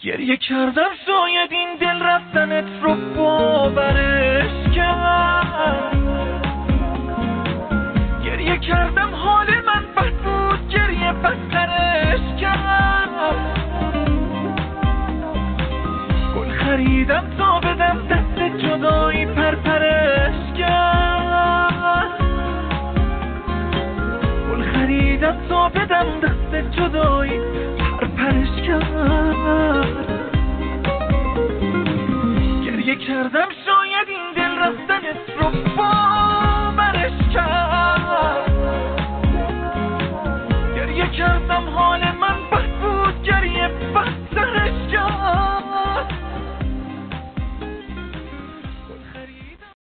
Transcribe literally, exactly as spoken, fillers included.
گریه کردم شاید این دل رفتنت رو باورش کرد. گریه کردم حال من بد بود، گریه بدترش کرد. گل خریدم تا بدم دست جدایی پرپرش کرد. گل خریدم تا بدم دست جدایی پرپرش کرد. گریه کردم